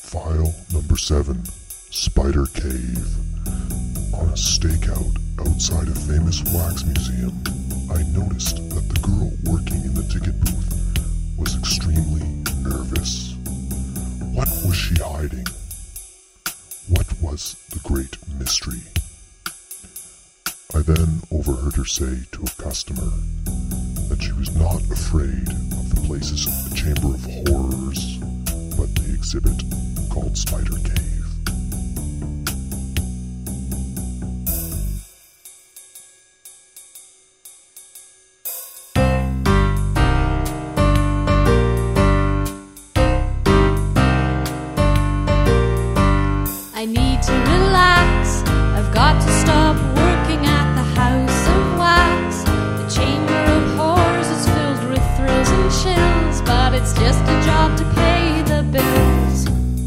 File number 7, Spider Cave. On a stakeout outside a famous wax museum, I noticed that the girl working in the ticket booth was extremely nervous. What was she hiding? What was the great mystery? I then overheard her say to a customer that she was not afraid of the place's Chamber of Horrors, but the exhibit called Spider Cave. I need to relax, I've got to stop working at the House of Wax. The Chamber of Horrors is filled with thrills and chills, but it's just a job to pay the bills.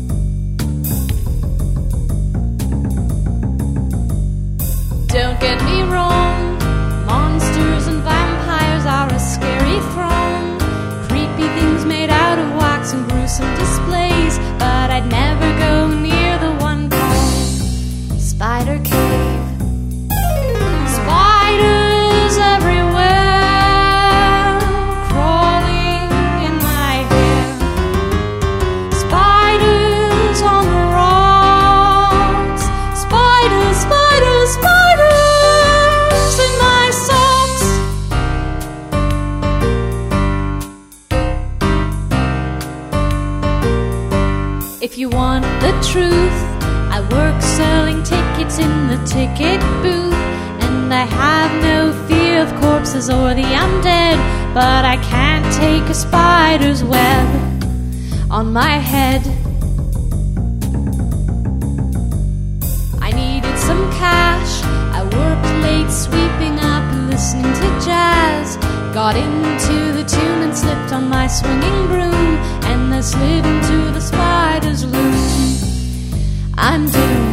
Don't get me wrong, monsters and vampires are a scary throng. Creepy things made out of wax and gruesome displays, but I'd never go near the one called Spider Cave. Spiders everywhere, crawling in my hair. Spiders on the rocks. Spiders, spiders, spiders in my socks. If you want the truth, I work selling tickets in the ticket booth, and I have no fear of corpses or the undead, but I can't take a spider's web on my head. I needed some cash, I worked late sweeping up and listening to jazz. Got into the tune and slipped on my swinging broom, and I slid into the spider's loom. I'm doomed.